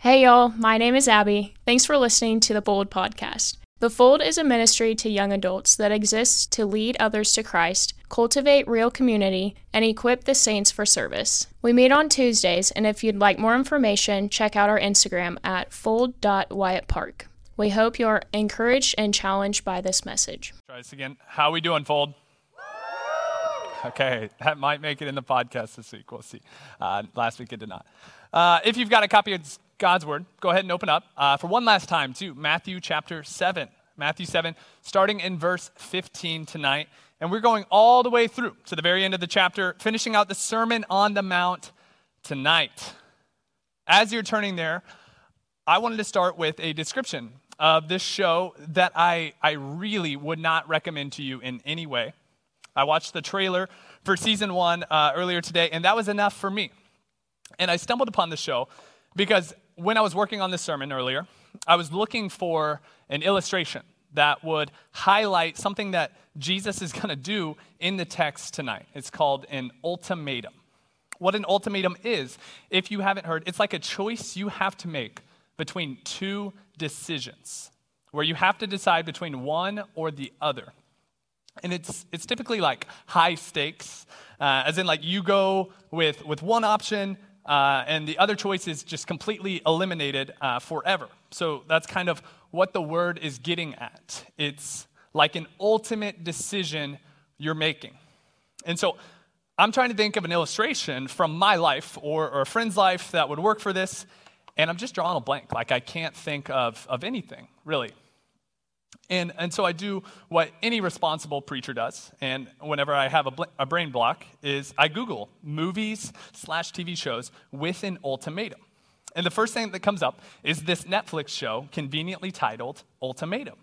Hey y'all, my name is Abby. Thanks for listening to the Bold Podcast. The Fold is a ministry to young adults that exists to lead others to Christ, cultivate real community, and equip the saints for service. We meet on Tuesdays, and if you'd like more information, check out our Instagram at fold.wyattpark. We hope you're encouraged and challenged by this message. Try this again. How we doing, Fold? Okay, that might make it in the podcast this week. We'll see. Last week it did not. If you've got a copy of God's Word, go ahead and open up for one last time to Matthew chapter 7. Matthew 7, starting in verse 15 tonight. And we're going all the way through to the very end of the chapter, finishing out the Sermon on the Mount tonight. As you're turning there, I wanted to start with a description of this show that I really would not recommend to you in any way. I watched the trailer for season 1 earlier today, and that was enough for me. And I stumbled upon the show because when I was working on this sermon earlier, I was looking for an illustration that would highlight something that Jesus is going to do in the text tonight. It's called an ultimatum. What an ultimatum is, if you haven't heard, it's like a choice you have to make between two decisions, where you have to decide between one or the other. And it's typically like high stakes, as in like you go with one option, and the other choice is just completely eliminated forever. So that's kind of what the word is getting at. It's like an ultimate decision you're making. And so I'm trying to think of an illustration from my life or a friend's life that would work for this, and I'm just drawing a blank. Like I can't think of anything, really. And so I do what any responsible preacher does, and whenever I have a brain block, is I Google movies/TV shows with an ultimatum. And the first thing that comes up is this Netflix show conveniently titled Ultimatum,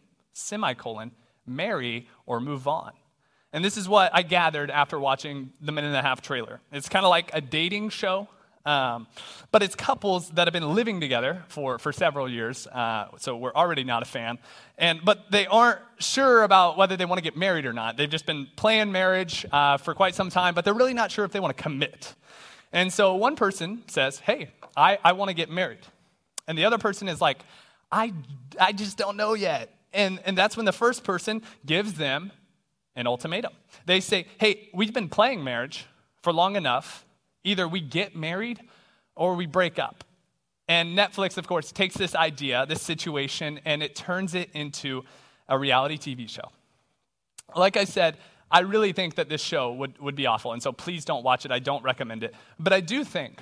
marry or move on. And this is what I gathered after watching the minute and a half trailer. It's kind of like a dating show, but it's couples that have been living together for several years, so we're already not a fan. But they aren't sure about whether they want to get married or not. They've just been playing marriage for quite some time, but they're really not sure if they want to commit. And so one person says, hey, I want to get married. And the other person is like, I just don't know yet. And that's when the first person gives them an ultimatum. They say, hey, we've been playing marriage for long enough. Either we get married or we break up. And Netflix, of course, takes this idea, this situation, and it turns it into a reality TV show. Like I said, I really think that this show would be awful, and so please don't watch it. I don't recommend it. But I do think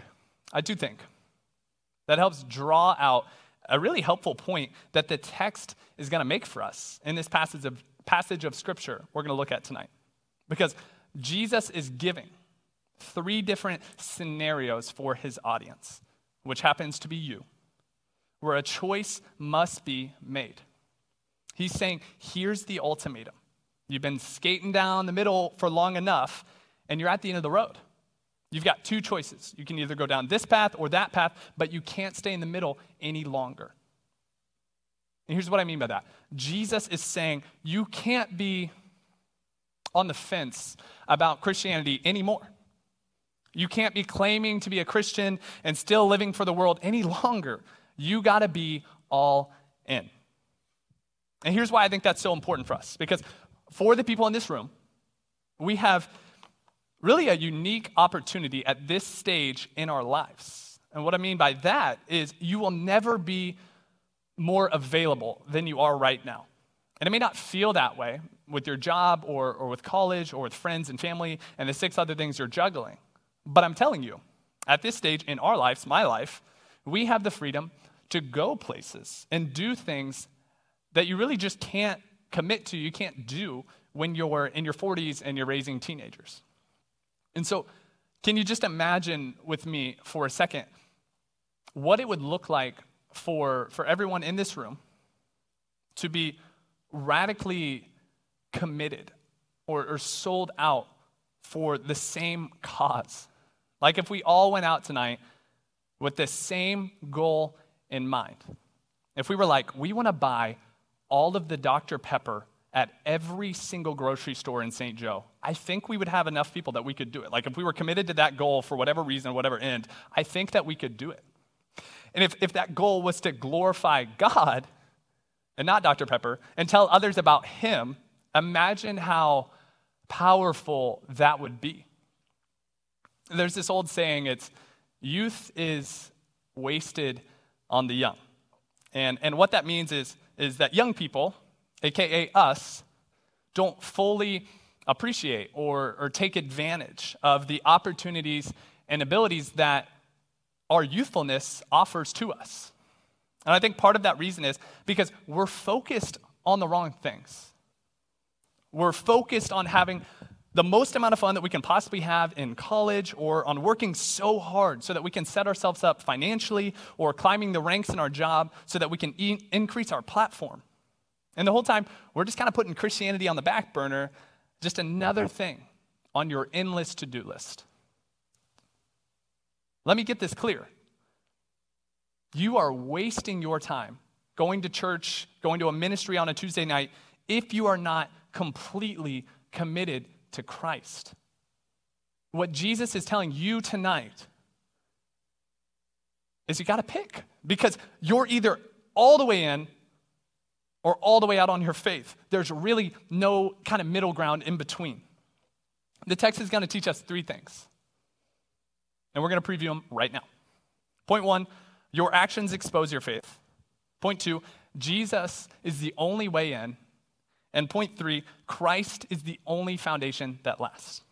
that helps draw out a really helpful point that the text is going to make for us in this passage of Scripture we're going to look at tonight. Because Jesus is giving 3 different scenarios for his audience, which happens to be you, where a choice must be made. He's saying, here's the ultimatum. You've been skating down the middle for long enough, and you're at the end of the road. You've got 2 choices. You can either go down this path or that path, but you can't stay in the middle any longer. And here's what I mean by that. Jesus is saying, you can't be on the fence about Christianity anymore. You can't be claiming to be a Christian and still living for the world any longer. You got to be all in. And here's why I think that's so important for us. Because for the people in this room, we have really a unique opportunity at this stage in our lives. And what I mean by that is you will never be more available than you are right now. And it may not feel that way with your job or with college or with friends and family and the 6 other things you're juggling. But I'm telling you, at this stage in our lives, my life, we have the freedom to go places and do things that you really just can't commit to, you can't do when you're in your 40s and you're raising teenagers. And so, can you just imagine with me for a second what it would look like for everyone in this room to be radically committed or sold out for the same cause? Like if we all went out tonight with the same goal in mind. If we were like, we want to buy all of the Dr. Pepper at every single grocery store in St. Joe, I think we would have enough people that we could do it. Like if we were committed to that goal for whatever reason, whatever end, I think that we could do it. And if that goal was to glorify God and not Dr. Pepper and tell others about him, imagine how powerful that would be. There's this old saying, it's youth is wasted on the young. And what that means is that young people, aka us, don't fully appreciate or take advantage of the opportunities and abilities that our youthfulness offers to us. And I think part of that reason is because we're focused on the wrong things. We're focused on having the most amount of fun that we can possibly have in college, or on working so hard so that we can set ourselves up financially, or climbing the ranks in our job so that we can increase our platform. And the whole time, we're just kind of putting Christianity on the back burner, just another thing on your endless to-do list. Let me get this clear. You are wasting your time going to church, going to a ministry on a Tuesday night, if you are not completely committed to Christ. What Jesus is telling you tonight is you got to pick, because you're either all the way in or all the way out on your faith. There's really no kind of middle ground in between. The text is going to teach us three things, and we're going to preview them right now. Point one, your actions expose your faith. Point two, Jesus is the only way in. And point three, Christ is the only foundation that lasts.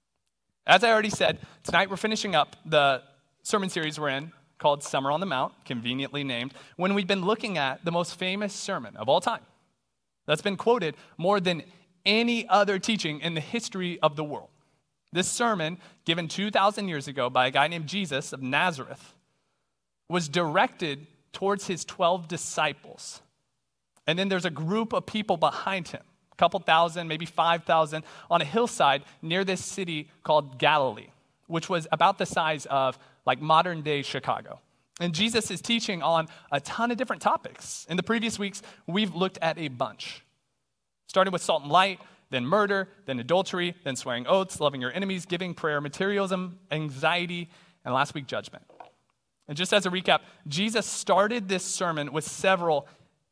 As I already said, tonight we're finishing up the sermon series we're in called Summer on the Mount, conveniently named, when we've been looking at the most famous sermon of all time that's been quoted more than any other teaching in the history of the world. This sermon, given 2,000 years ago by a guy named Jesus of Nazareth, was directed towards his 12 disciples. And then there's a group of people behind him, a couple thousand, maybe 5,000, on a hillside near this city called Galilee, which was about the size of like modern day Chicago. And Jesus is teaching on a ton of different topics. In the previous weeks, we've looked at a bunch. Starting with salt and light, then murder, then adultery, then swearing oaths, loving your enemies, giving prayer, materialism, anxiety, and last week, judgment. And just as a recap, Jesus started this sermon with several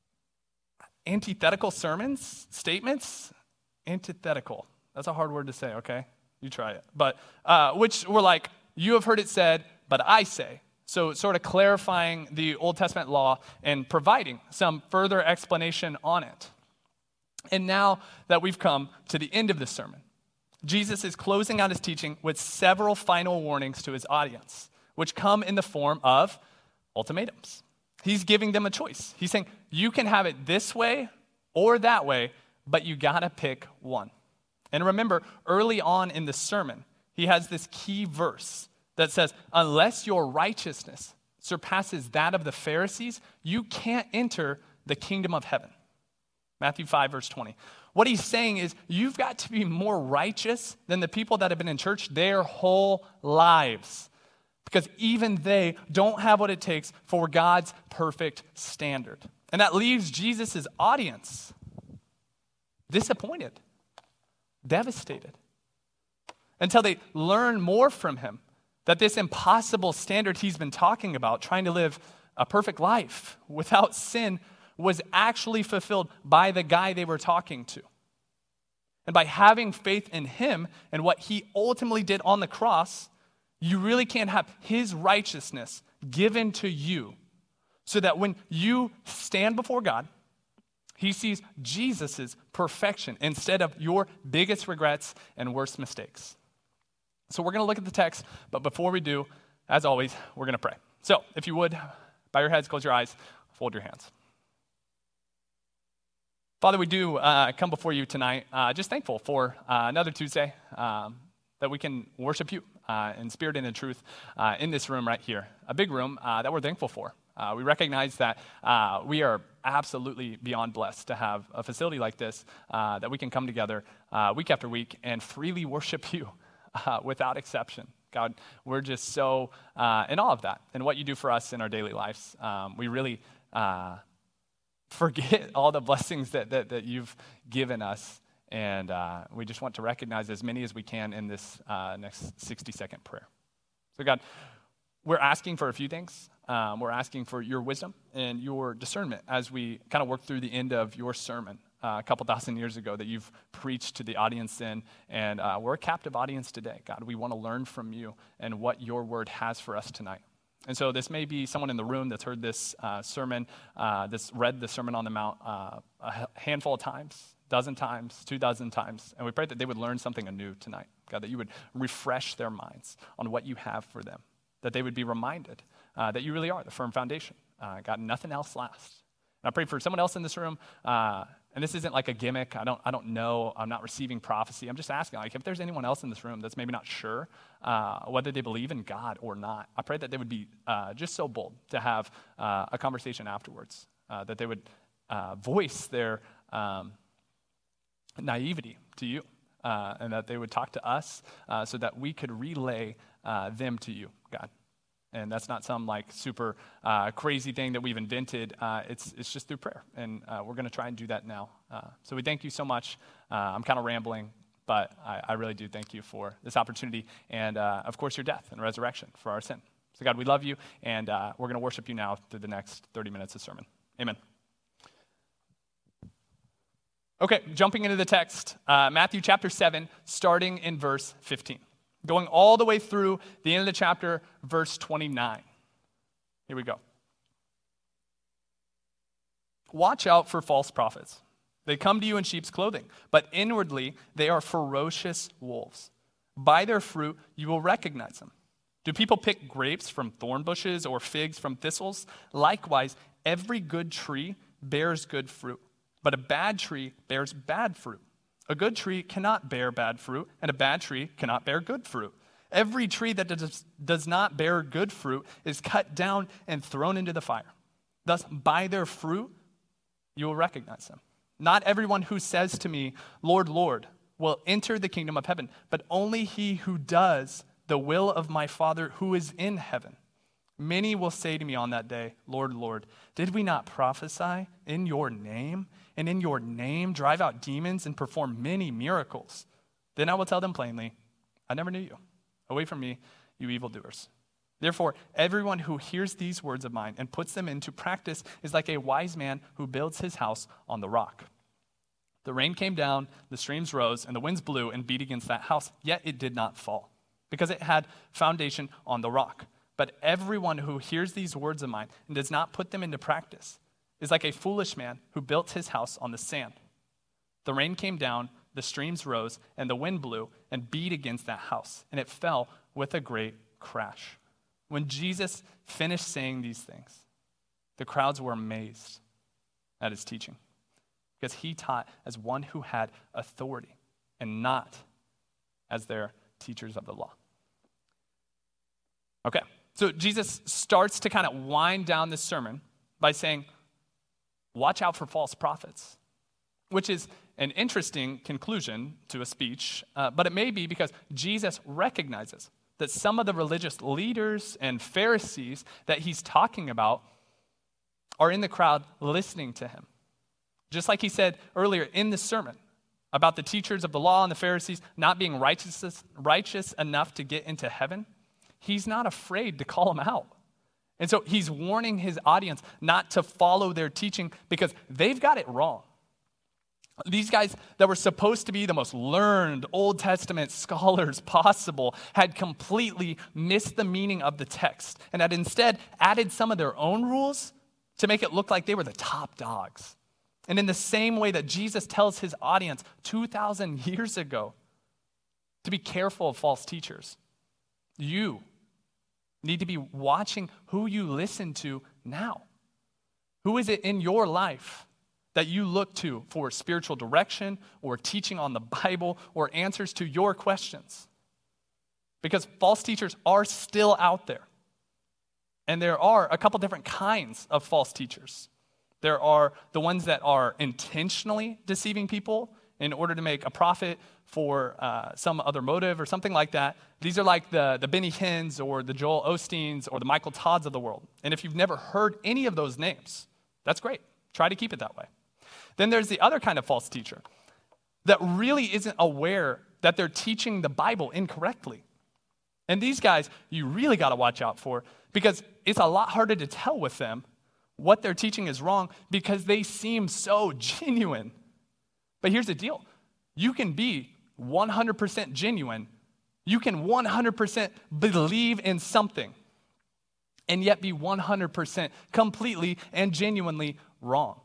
antithetical statements. Antithetical. That's a hard word to say, okay? You try it. But which were like, you have heard it said, but I say. So sort of clarifying the Old Testament law and providing some further explanation on it. And now that we've come to the end of this sermon, Jesus is closing out his teaching with several final warnings to his audience, which come in the form of ultimatums. He's giving them a choice. He's saying, you can have it this way or that way, but you gotta pick one. And remember, early on in the sermon, he has this key verse that says, unless your righteousness surpasses that of the Pharisees, you can't enter the kingdom of heaven. Matthew 5, verse 20. What he's saying is, you've got to be more righteous than the people that have been in church their whole lives, because even they don't have what it takes for God's perfect standard. And that leaves Jesus' audience disappointed, devastated, until they learn more from him, that this impossible standard he's been talking about, trying to live a perfect life without sin, was actually fulfilled by the guy they were talking to. And by having faith in him and what he ultimately did on the cross, you really can't have his righteousness given to you, so that when you stand before God, he sees Jesus' perfection instead of your biggest regrets and worst mistakes. So we're going to look at the text, but before we do, as always, we're going to pray. So if you would, bow your heads, close your eyes, fold your hands. Father, we do come before you tonight just thankful for another Tuesday that we can worship you in spirit and in truth in this room right here, a big room that we're thankful for. We recognize that we are absolutely beyond blessed to have a facility like this that we can come together week after week and freely worship you without exception. God, we're just so in awe of that and what you do for us in our daily lives. We really forget all the blessings that you've given us, and we just want to recognize as many as we can in this next 60-second prayer. So God, we're asking for a few things. we're asking for your wisdom and your discernment as we kind of work through the end of your sermon a couple thousand years ago that you've preached to the audience in. And we're a captive audience today. God, we want to learn from you and what your word has for us tonight. And so this may be someone in the room that's heard this sermon, that's read the Sermon on the Mount a handful of times, dozen times, 2,000 times. And we pray that they would learn something anew tonight. God, that you would refresh their minds on what you have for them, that they would be reminded that you really are the firm foundation. God, nothing else lasts. And I pray for someone else in this room, and this isn't like a gimmick. I don't know. I'm not receiving prophecy. I'm just asking, like, if there's anyone else in this room that's maybe not sure whether they believe in God or not, I pray that they would be just so bold to have a conversation afterwards, that they would voice their naivety to you, and that they would talk to us so that we could relay them to you, God. And that's not some like super crazy thing that we've invented. It's just through prayer. And we're going to try and do that now. So we thank you so much. I'm kind of rambling, but I really do thank you for this opportunity. And of course, your death and resurrection for our sin. So God, we love you. And we're going to worship you now through the next 30 minutes of sermon. Amen. Okay, jumping into the text, Matthew chapter 7, starting in verse 15. Going all the way through the end of the chapter, verse 29. Here we go. Watch out for false prophets. They come to you in sheep's clothing, but inwardly they are ferocious wolves. By their fruit you will recognize them. Do people pick grapes from thorn bushes or figs from thistles? Likewise, every good tree bears good fruit, but a bad tree bears bad fruit. A good tree cannot bear bad fruit, and a bad tree cannot bear good fruit. Every tree that does not bear good fruit is cut down and thrown into the fire. Thus, by their fruit, you will recognize them. Not everyone who says to me, Lord, Lord, will enter the kingdom of heaven, but only he who does the will of my Father who is in heaven. Many will say to me on that day, Lord, Lord, did we not prophesy in your name, and in your name drive out demons and perform many miracles? Then I will tell them plainly, I never knew you. Away from me, you evildoers. Therefore, everyone who hears these words of mine and puts them into practice is like a wise man who builds his house on the rock. The rain came down, the streams rose, and the winds blew and beat against that house, yet it did not fall, because it had foundation on the rock. But everyone who hears these words of mine and does not put them into practice is like a foolish man who built his house on the sand. The rain came down, the streams rose, and the wind blew and beat against that house, and it fell with a great crash. When Jesus finished saying these things, the crowds were amazed at his teaching, because he taught as one who had authority and not as their teachers of the law. Okay. So Jesus starts to kind of wind down this sermon by saying, watch out for false prophets, which is an interesting conclusion to a speech, but it may be because Jesus recognizes that some of the religious leaders and Pharisees that he's talking about are in the crowd listening to him. Just like he said earlier in the sermon about the teachers of the law and the Pharisees not being righteous enough to get into heaven, he's not afraid to call them out. And so he's warning his audience not to follow their teaching because they've got it wrong. These guys that were supposed to be the most learned Old Testament scholars possible had completely missed the meaning of the text and had instead added some of their own rules to make it look like they were the top dogs. And in the same way that Jesus tells his audience 2,000 years ago to be careful of false teachers, you need to be watching who you listen to now. Who is it in your life that you look to for spiritual direction or teaching on the Bible or answers to your questions? Because false teachers are still out there. And there are a couple different kinds of false teachers. There are the ones that are intentionally deceiving people in order to make a profit for some other motive or something like that. These are like the Benny Hinns or the Joel Osteens or the Michael Todds of the world. And if you've never heard any of those names, that's great. Try to keep it that way. Then there's the other kind of false teacher that really isn't aware that they're teaching the Bible incorrectly. And these guys, you really got to watch out for because it's a lot harder to tell with them what they're teaching is wrong because they seem so genuine. But here's the deal. You can be 100% genuine. You can 100% believe in something and yet be 100% completely and genuinely wrong.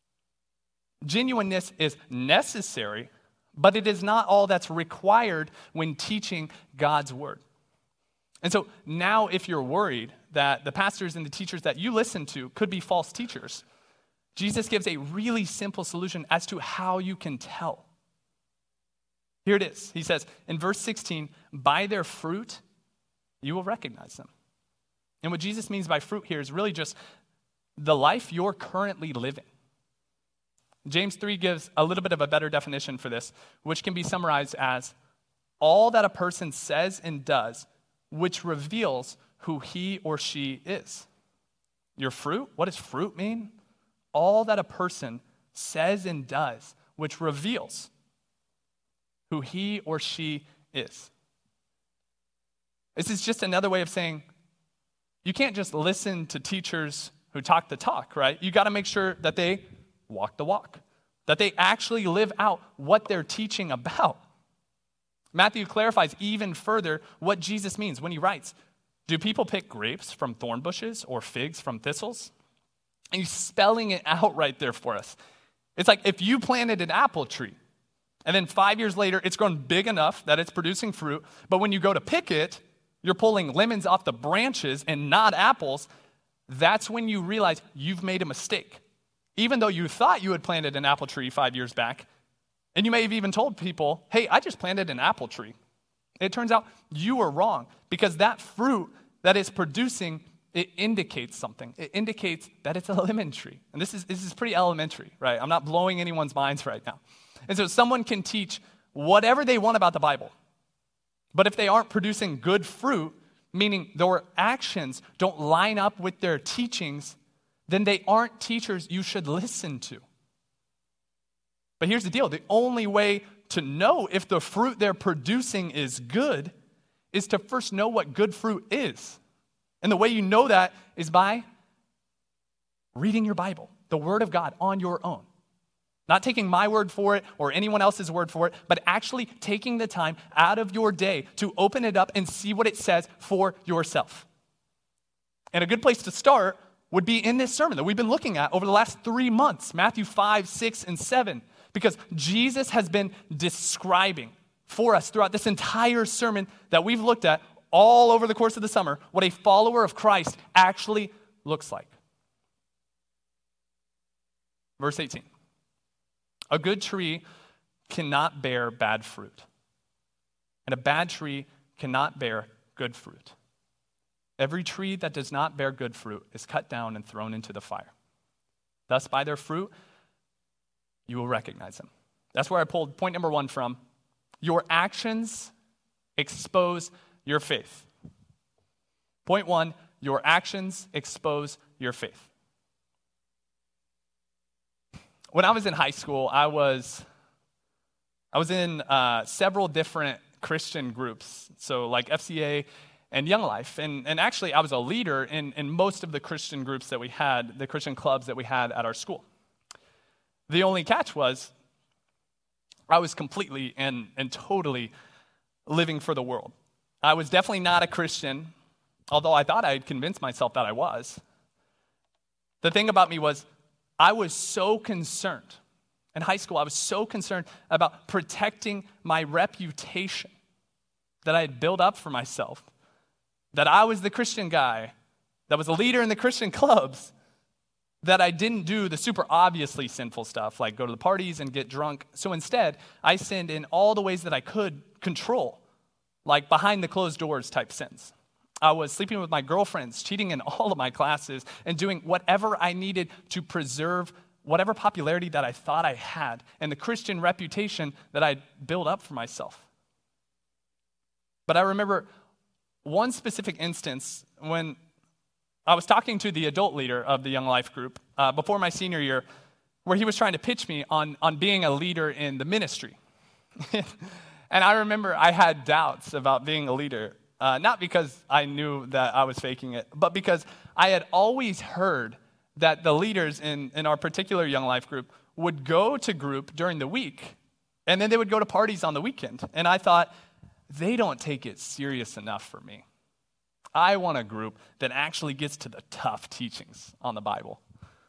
Genuineness is necessary, but it is not all that's required when teaching God's word. And so now if you're worried that the pastors and the teachers that you listen to could be false teachers, Jesus gives a really simple solution as to how you can tell. Here it is. He says in verse 16, by their fruit, you will recognize them. And what Jesus means by fruit here is really just the life you're currently living. James 3 gives a little bit of a better definition for this, which can be summarized as all that a person says and does, which reveals who he or she is. Your fruit, what does fruit mean? All that a person says and does, which reveals who he or she is. This is just another way of saying you can't just listen to teachers who talk the talk, right? You got to make sure that they walk the walk, that they actually live out what they're teaching about. Matthew clarifies even further what Jesus means when he writes, do people pick grapes from thorn bushes or figs from thistles? And he's spelling it out right there for us. It's like if you planted an apple tree, and then 5 years later, it's grown big enough that it's producing fruit, but when you go to pick it, you're pulling lemons off the branches and not apples. That's when you realize you've made a mistake. Even though you thought you had planted an apple tree 5 years back, and you may have even told people, hey, I just planted an apple tree. It turns out you were wrong because that fruit that it's producing, it indicates something. It indicates that it's a lemon tree. And this is pretty elementary, right? I'm not blowing anyone's minds right now. And so someone can teach whatever they want about the Bible. But if they aren't producing good fruit, meaning their actions don't line up with their teachings, then they aren't teachers you should listen to. But here's the deal. The only way to know if the fruit they're producing is good is to first know what good fruit is. And the way you know that is by reading your Bible, the Word of God, on your own. Not taking my word for it or anyone else's word for it, but actually taking the time out of your day to open it up and see what it says for yourself. And a good place to start would be in this sermon that we've been looking at over the last 3 months, Matthew 5, 6, and 7, because Jesus has been describing for us throughout this entire sermon that we've looked at all over the course of the summer what a follower of Christ actually looks like. Verse 18. A good tree cannot bear bad fruit, and a bad tree cannot bear good fruit. Every tree that does not bear good fruit is cut down and thrown into the fire. Thus, by their fruit, you will recognize them. That's where I pulled point number 1 from. Your actions expose your faith. Point 1, your actions expose your faith. When I was in high school, I was in several different Christian groups, so like FCA and Young Life. And actually, I was a leader in most of the Christian groups that we had, the Christian clubs that we had at our school. The only catch was I was completely and totally living for the world. I was definitely not a Christian, although I thought I had convinced myself that I was. The thing about me was I was so concerned. In high school, I was so concerned about protecting my reputation that I had built up for myself, that I was the Christian guy, that was a leader in the Christian clubs, that I didn't do the super obviously sinful stuff, like go to the parties and get drunk. So instead, I sinned in all the ways that I could control, like behind the closed doors type sins. I was sleeping with my girlfriends, cheating in all of my classes, and doing whatever I needed to preserve whatever popularity that I thought I had and the Christian reputation that I'd built up for myself. But I remember one specific instance when I was talking to the adult leader of the Young Life group before my senior year, where he was trying to pitch me on being a leader in the ministry. And I remember I had doubts about being a leader. not because I knew that I was faking it, but because I had always heard that the leaders in our particular Young Life group would go to group during the week, and then they would go to parties on the weekend. And I thought, they don't take it serious enough for me. I want a group that actually gets to the tough teachings on the Bible.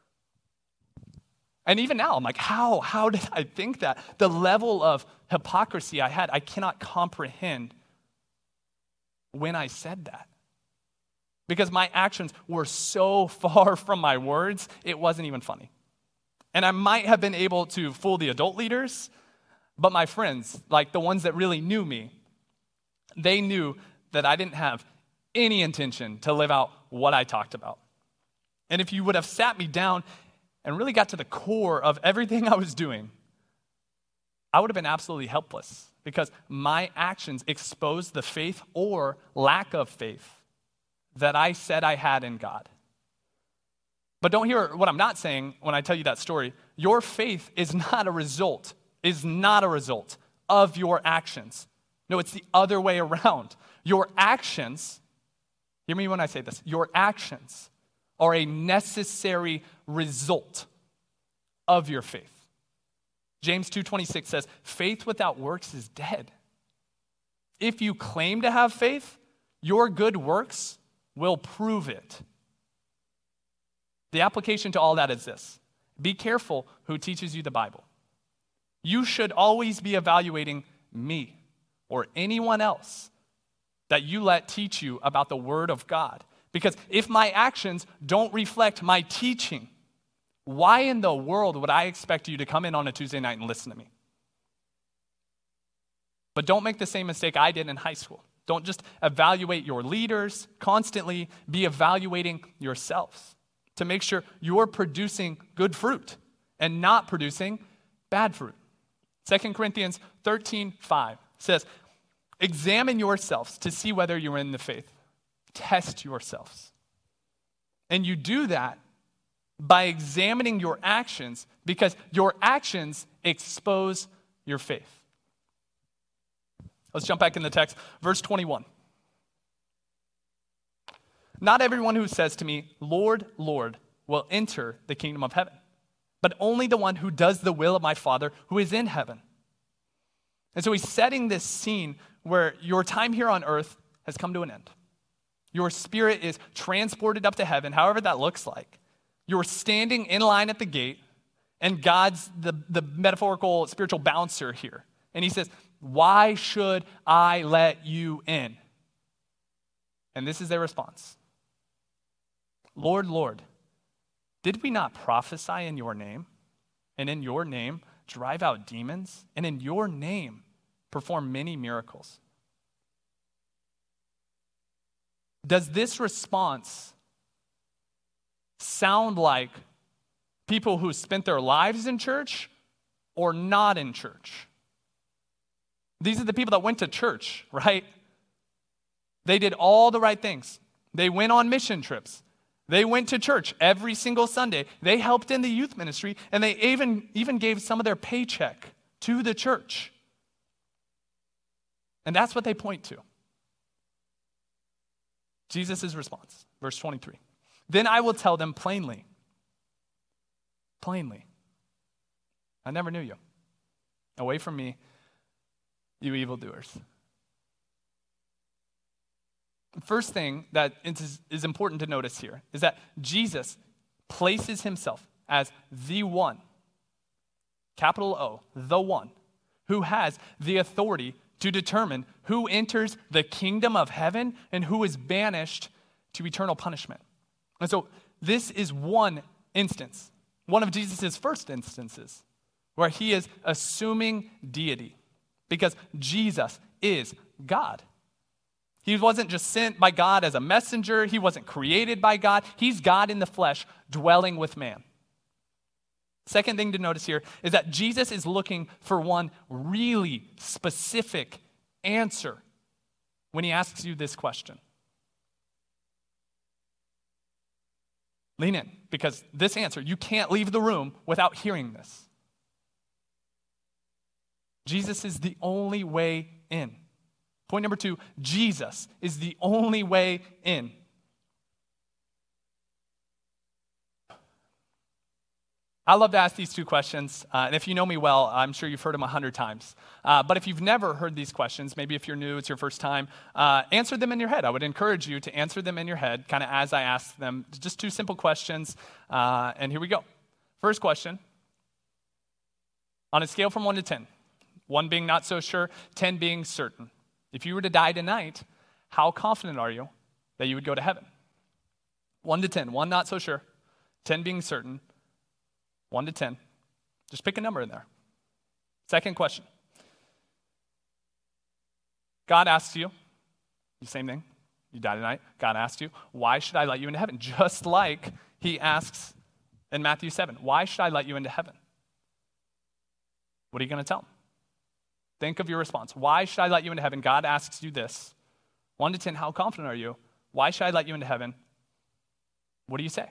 And even now, I'm like, how did I think that? The level of hypocrisy I had, I cannot comprehend when I said that. Because my actions were so far from my words, it wasn't even funny. And I might have been able to fool the adult leaders, but my friends, like the ones that really knew me, they knew that I didn't have any intention to live out what I talked about. And if you would have sat me down and really got to the core of everything I was doing, I would have been absolutely helpless because my actions exposed the faith or lack of faith that I said I had in God. But don't hear what I'm not saying when I tell you that story. Your faith is not a result of your actions. No, it's the other way around. Your actions, hear me when I say this, your actions are a necessary result of your faith. James 2:26 says, faith without works is dead. If you claim to have faith, your good works will prove it. The application to all that is this. Be careful who teaches you the Bible. You should always be evaluating me or anyone else that you let teach you about the Word of God. Because if my actions don't reflect my teaching, why in the world would I expect you to come in on a Tuesday night and listen to me? But don't make the same mistake I did in high school. Don't just evaluate your leaders. Constantly be evaluating yourselves to make sure you're producing good fruit and not producing bad fruit. 2 Corinthians 13:5 says, examine yourselves to see whether you're in the faith. Test yourselves. And you do that by examining your actions because your actions expose your faith. Let's jump back in the text. Verse 21. Not everyone who says to me, Lord, Lord, will enter the kingdom of heaven, but only the one who does the will of my Father who is in heaven. And so he's setting this scene where your time here on earth has come to an end. Your spirit is transported up to heaven, however that looks like. You're standing in line at the gate, and God's the metaphorical spiritual bouncer here. And he says, why should I let you in? And this is their response. Lord, Lord, did we not prophesy in your name? And in your name drive out demons? And in your name perform many miracles? Does this response sound like people who spent their lives in church or not in church? These are the people that went to church, right? They did all the right things. They went on mission trips. They went to church every single Sunday. They helped in the youth ministry, and they even gave some of their paycheck to the church. And that's what they point to. Jesus' response, verse 23. Then I will tell them plainly, I never knew you. Away from me, you evildoers. The first thing that is important to notice here is that Jesus places himself as the one, capital O, the one, who has the authority to determine who enters the kingdom of heaven and who is banished to eternal punishment. And so this is one instance, one of Jesus' first instances, where he is assuming deity because Jesus is God. He wasn't just sent by God as a messenger. He wasn't created by God. He's God in the flesh, dwelling with man. Second thing to notice here is that Jesus is looking for one really specific answer when he asks you this question. Lean in, because this answer, you can't leave the room without hearing this. Jesus is the only way in. Point number 2, Jesus is the only way in. I love to ask these 2 questions, and if you know me well, I'm sure you've heard them 100 times. But if you've never heard these questions, maybe if you're new, it's your first time, answer them in your head. I would encourage you to answer them in your head, kind of as I ask them. Just 2 simple questions, and here we go. First question, on a scale from 1 to 10, 1 being not so sure, 10 being certain. If you were to die tonight, how confident are you that you would go to heaven? 1 to 10, 1 not so sure, 10 being certain, 1 to 10. Just pick a number in there. Second question. God asks you, the same thing, you die tonight, God asks you, why should I let you into heaven? Just like he asks in Matthew 7, why should I let you into heaven? What are you going to tell him? Think of your response. Why should I let you into heaven? God asks you this. 1 to 10, how confident are you? Why should I let you into heaven? What do you say?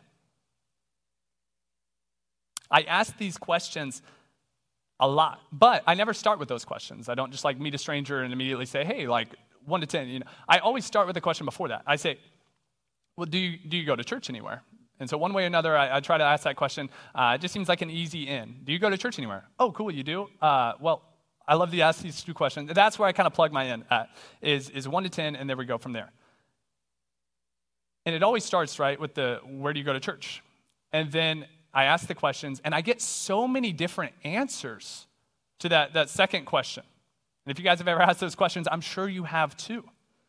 I ask these questions a lot, but I never start with those questions. I don't just like meet a stranger and immediately say, hey, like 1 to 10. I always start with the question before that. I say, well, do you go to church anywhere? And so one way or another, I try to ask that question. It just seems like an easy in. Do you go to church anywhere? Oh, cool, you do? Well, I love to ask these 2 questions. That's where I kind of plug my in at, is 1 to 10, and there we go from there. And it always starts, right, with the where do you go to church? And then I ask the questions, and I get so many different answers to that second question. And if you guys have ever asked those questions, I'm sure you have too.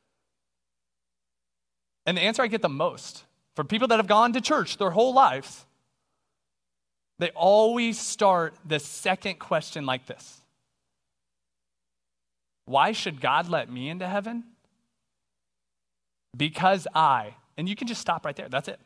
And the answer I get the most from people that have gone to church their whole lives, they always start the second question like this. Why should God let me into heaven? Because and you can just stop right there. That's it.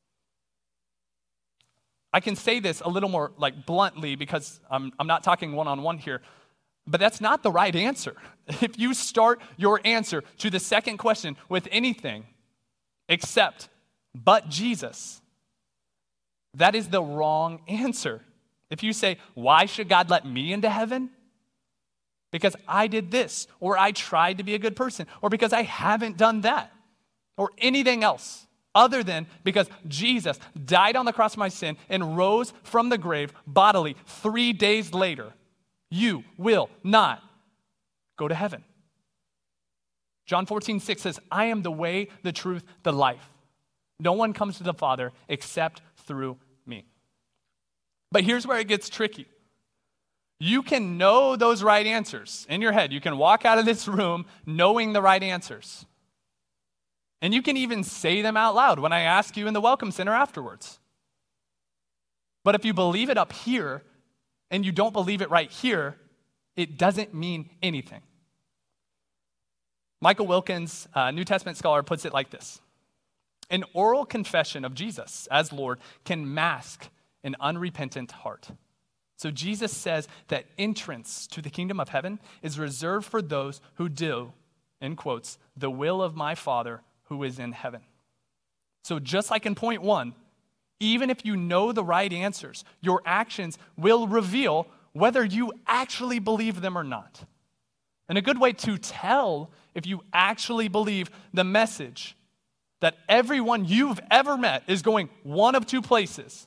I can say this a little more like bluntly because I'm not talking one-on-one here, but that's not the right answer. If you start your answer to the second question with anything except but Jesus, that is the wrong answer. If you say, why should God let me into heaven? Because I did this, or I tried to be a good person, or because I haven't done that, or anything else. Other than because Jesus died on the cross for my sin and rose from the grave bodily 3 days later, you will not go to heaven. John 14:6 says, I am the way, the truth, the life. No one comes to the Father except through me. But here's where it gets tricky. You can know those right answers in your head. You can walk out of this room knowing the right answers. And you can even say them out loud when I ask you in the Welcome Center afterwards. But if you believe it up here and you don't believe it right here, it doesn't mean anything. Michael Wilkins, a New Testament scholar, puts it like this. An oral confession of Jesus as Lord can mask an unrepentant heart. So Jesus says that entrance to the kingdom of heaven is reserved for those who do, in quotes, the will of my Father who is in heaven. So just like in point 1, even if you know the right answers, your actions will reveal whether you actually believe them or not. And a good way to tell if you actually believe the message that everyone you've ever met is going one of 2 places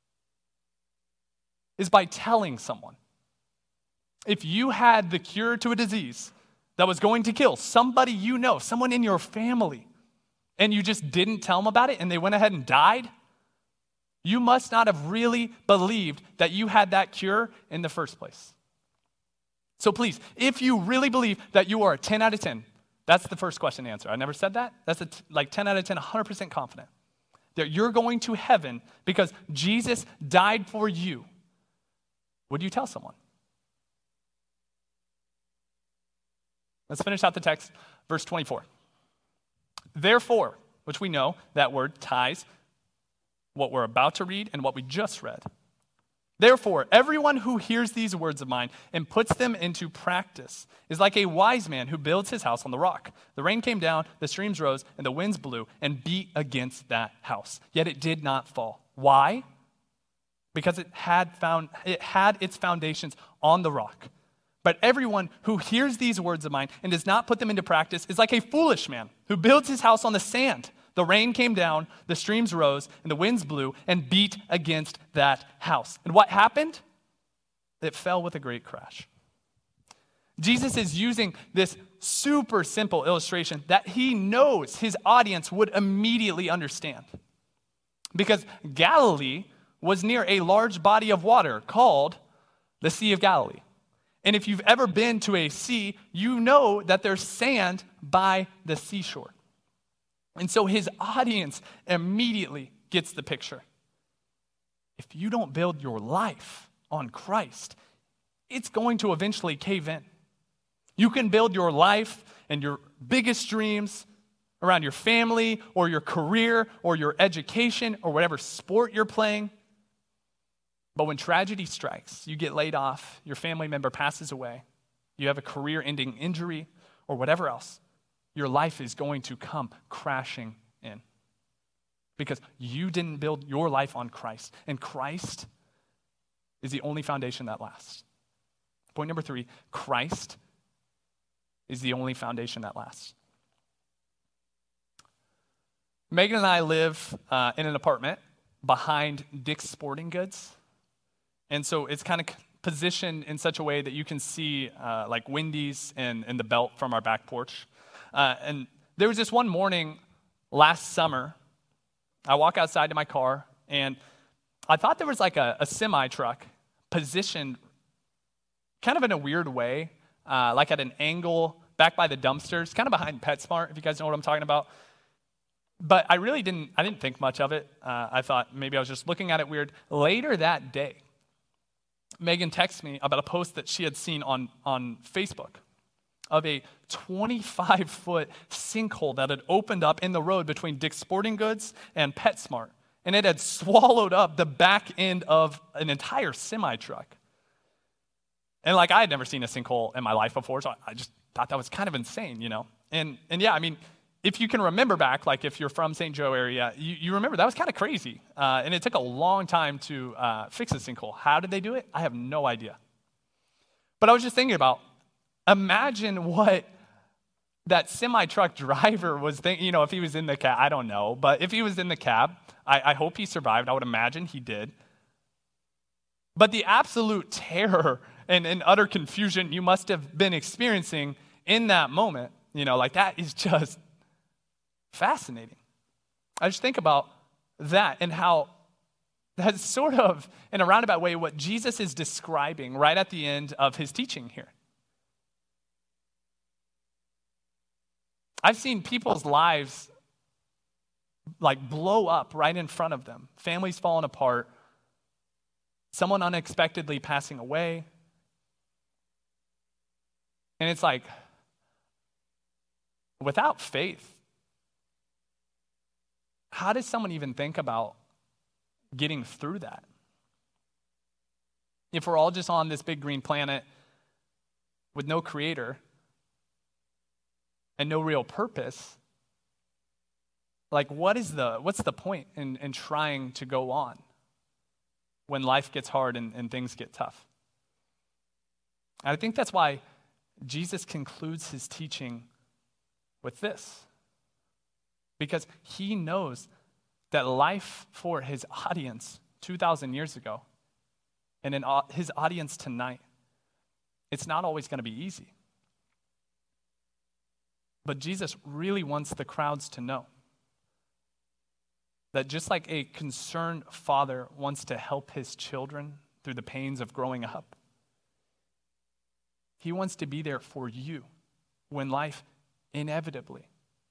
is by telling someone. If you had the cure to a disease that was going to kill somebody you know, someone in your family, and you just didn't tell them about it and they went ahead and died, you must not have really believed that you had that cure in the first place. So please, if you really believe that you are a 10 out of 10, that's the first question to answer. I never said that. That's like 10 out of 10, 100% confident that you're going to heaven because Jesus died for you. Would you tell someone? Let's finish out the text, verse 24. Therefore, which we know, that word ties what we're about to read and what we just read. Therefore, everyone who hears these words of mine and puts them into practice is like a wise man who builds his house on the rock. The rain came down, the streams rose, and the winds blew and beat against that house. Yet it did not fall. Why? Because it had its foundations on the rock. But everyone who hears these words of mine and does not put them into practice is like a foolish man who builds his house on the sand. The rain came down, the streams rose, and the winds blew and beat against that house. And what happened? It fell with a great crash. Jesus is using this super simple illustration that he knows his audience would immediately understand. Because Galilee was near a large body of water called the Sea of Galilee. And if you've ever been to a sea, you know that there's sand by the seashore. And so his audience immediately gets the picture. If you don't build your life on Christ, it's going to eventually cave in. You can build your life and your biggest dreams around your family or your career or your education or whatever sport you're playing. But when tragedy strikes, you get laid off, your family member passes away, you have a career-ending injury or whatever else, your life is going to come crashing in. Because you didn't build your life on Christ. And Christ is the only foundation that lasts. Point number 3, Christ is the only foundation that lasts. Megan and I live in an apartment behind Dick's Sporting Goods. And so it's kind of positioned in such a way that you can see like Wendy's and the belt from our back porch. And there was this one morning last summer, I walk outside to my car, and I thought there was like a semi-truck positioned kind of in a weird way, like at an angle back by the dumpsters, kind of behind PetSmart, if you guys know what I'm talking about. But I didn't think much of it. I thought maybe I was just looking at it weird. Later that day, Megan texted me about a post that she had seen on Facebook of a 25-foot sinkhole that had opened up in the road between Dick's Sporting Goods and PetSmart. And it had swallowed up the back end of an entire semi-truck. And like I had never seen a sinkhole in my life before, so I just thought that was kind of insane, you know. And yeah, I mean, if you can remember back, like if you're from St. Joe area, you remember that was kind of crazy. And it took a long time to fix a sinkhole. How did they do it? I have no idea. But I was just thinking about, imagine what that semi-truck driver was thinking, you know, if he was in the cab, I don't know. But if he was in the cab, I hope he survived. I would imagine he did. But the absolute terror and utter confusion you must have been experiencing in that moment, you know, like that is just fascinating. I just think about that and how that's sort of, in a roundabout way, what Jesus is describing right at the end of his teaching here. I've seen people's lives like blow up right in front of them. Families falling apart. Someone unexpectedly passing away. And it's like, without faith, how does someone even think about getting through that? If we're all just on this big green planet with no creator and no real purpose, like what's the point in trying to go on when life gets hard and things get tough? And I think that's why Jesus concludes his teaching with this. Because he knows that life for his audience 2,000 years ago and in his audience tonight, it's not always going to be easy. But Jesus really wants the crowds to know that just like a concerned father wants to help his children through the pains of growing up, he wants to be there for you when life inevitably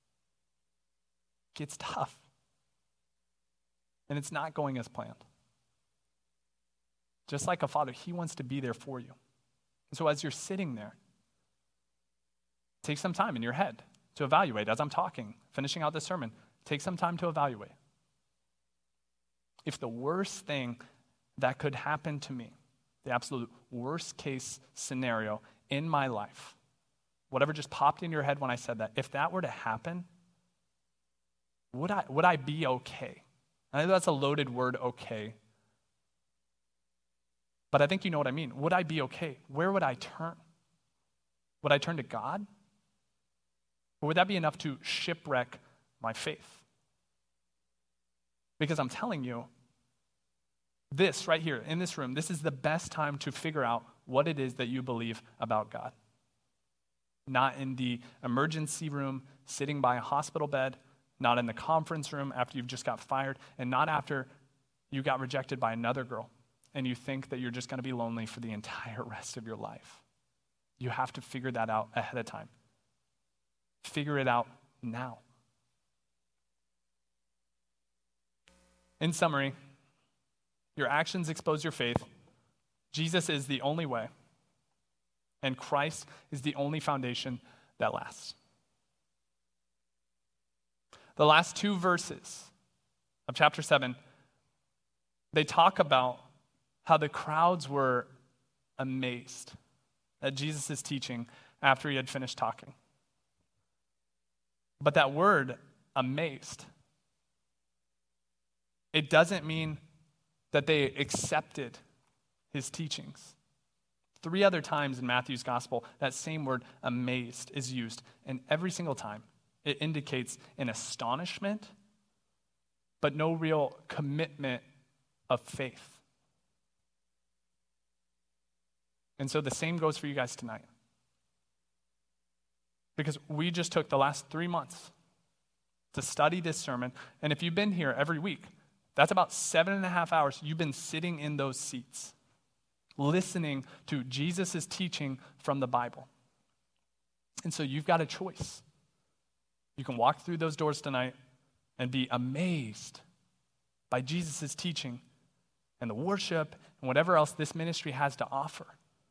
gets tough and it's not going as planned. Just like a father, he wants to be there for you. And so as you're sitting there, take some time in your head to evaluate as I'm talking, finishing out this sermon. Take some time to evaluate. If the worst thing that could happen to me, the absolute worst case scenario in my life, whatever just popped in your head when I said that, if that were to happen, would I be okay? I know that's a loaded word, okay. But I think you know what I mean. Would I be okay? Where would I turn? Would I turn to God? Or would that be enough to shipwreck my faith? Because I'm telling you, this right here in this room, this is the best time to figure out what it is that you believe about God. Not in the emergency room, sitting by a hospital bed, not in the conference room after you've just got fired, and not after you got rejected by another girl and you think that you're just going to be lonely for the entire rest of your life. You have to figure that out ahead of time. Figure it out now. In summary, your actions expose your faith. Jesus is the only way, and Christ is the only foundation that lasts. The last 2 verses of chapter 7, they talk about how the crowds were amazed at Jesus' teaching after he had finished talking. But that word, amazed, it doesn't mean that they accepted his teachings. 3 other times in Matthew's gospel, that same word, amazed, is used. And every single time, it indicates an astonishment, but no real commitment of faith. And so the same goes for you guys tonight. Because we just took the last 3 months to study this sermon. And if you've been here every week, that's about 7.5 hours you've been sitting in those seats, listening to Jesus' teaching from the Bible. And so you've got a choice. You can walk through those doors tonight and be amazed by Jesus' teaching and the worship and whatever else this ministry has to offer.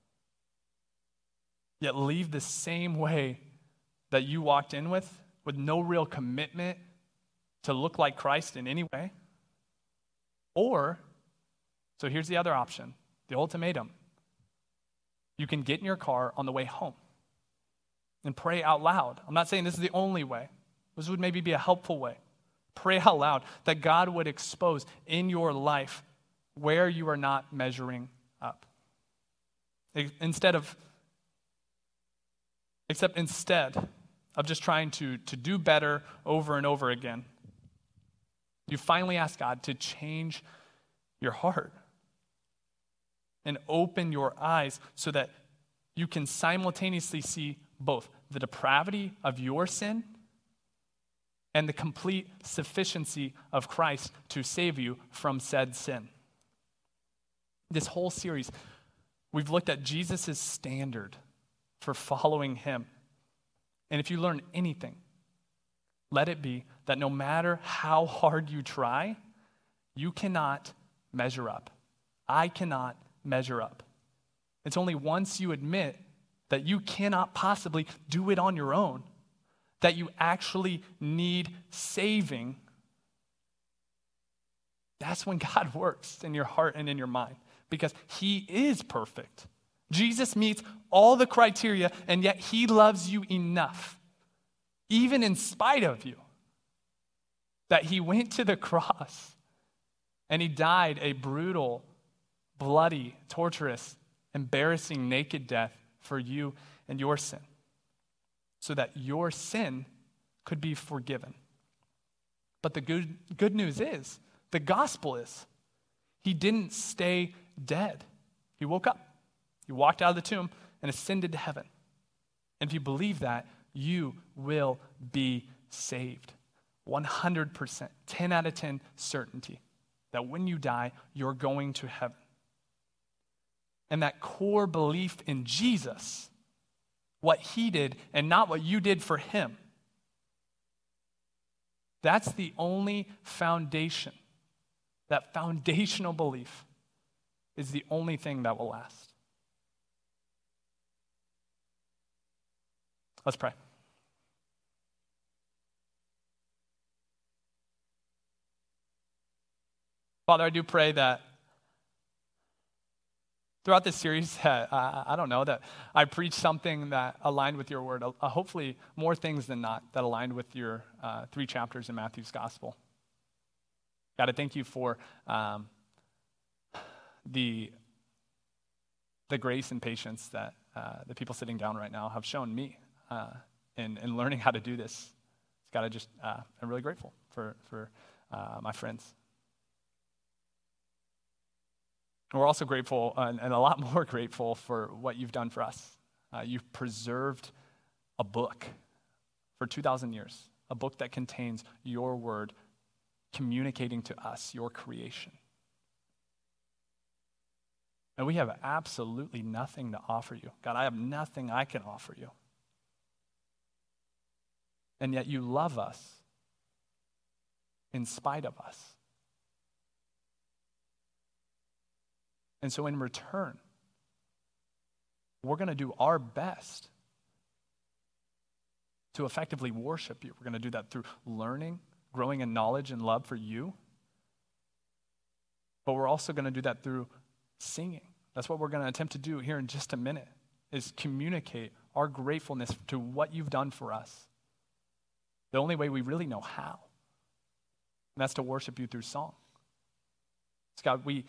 Yet leave the same way that you walked in with no real commitment to look like Christ in any way. Or, so here's the other option, the ultimatum. You can get in your car on the way home and pray out loud. I'm not saying this is the only way. This would maybe be a helpful way. Pray out loud that God would expose in your life where you are not measuring up. Instead of just trying to do better over and over again, you finally ask God to change your heart and open your eyes so that you can simultaneously see both the depravity of your sin and the complete sufficiency of Christ to save you from said sin. This whole series, we've looked at Jesus' standard for following him. And if you learn anything, let it be that no matter how hard you try, you cannot measure up. I cannot measure up. It's only once you admit that you cannot possibly do it on your own, that you actually need saving, that's when God works in your heart and in your mind, because he is perfect. Jesus meets all the criteria, and yet he loves you enough, even in spite of you, that he went to the cross and he died a brutal, bloody, torturous, embarrassing, naked death for you and your sin, so that your sin could be forgiven. But the good news is, the gospel is, he didn't stay dead. He woke up. He walked out of the tomb and ascended to heaven. And if you believe that, you will be saved. 100%, 10 out of 10 certainty that when you die, you're going to heaven. And that core belief in Jesus, what he did and not what you did for him, that's the only foundation. That foundational belief is the only thing that will last. Let's pray. Father, I do pray that throughout this series, that I preach something that aligned with your word, hopefully more things than not that aligned with your 3 chapters in Matthew's gospel. God, I thank you for the grace and patience that the people sitting down right now have shown me in learning how to do this. I'm really grateful for my friends. We're also grateful, and a lot more grateful, for what you've done for us. You've preserved a book for 2,000 years, a book that contains your word communicating to us, your creation. And we have absolutely nothing to offer you. God, I have nothing I can offer you. And yet you love us in spite of us. And so in return, we're going to do our best to effectively worship you. We're going to do that through learning, growing in knowledge and love for you. But we're also going to do that through singing. That's what we're going to attempt to do here in just a minute, is communicate our gratefulness to what you've done for us. The only way we really know how. And that's to worship you through song. So God, we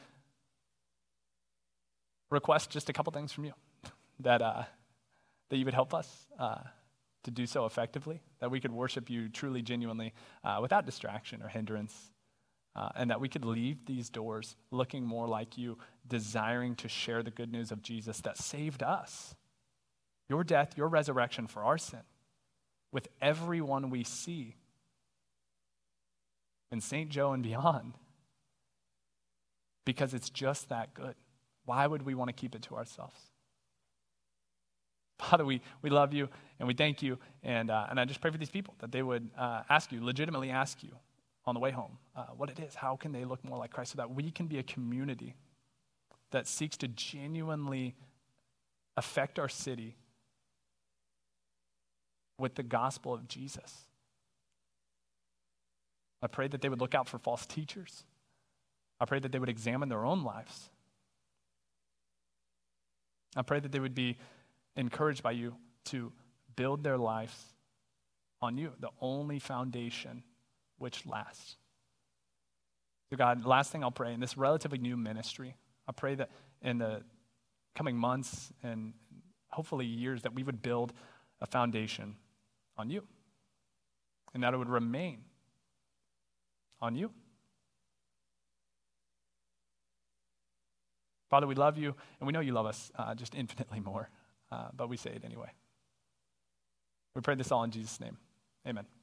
request just a couple things from you. That you would help us to do so effectively, that we could worship you truly, genuinely, without distraction or hindrance, and that we could leave these doors looking more like you, desiring to share the good news of Jesus that saved us, your death, your resurrection for our sin, with everyone we see in St. Joe and beyond, because it's just that good. Why would we want to keep it to ourselves? Father, we love you and we thank you, and I just pray for these people that they would legitimately ask you on the way home what it is, how can they look more like Christ, so that we can be a community that seeks to genuinely affect our city with the gospel of Jesus. I pray that they would look out for false teachers. I pray that they would examine their own lives. I pray that they would be encouraged by you to build their lives on you, the only foundation which lasts. So God, last thing I'll pray, in this relatively new ministry, I pray that in the coming months and hopefully years that we would build a foundation on you, and that it would remain on you. Father, we love you, and we know you love us just infinitely more, but we say it anyway. We pray this all in Jesus' name. Amen.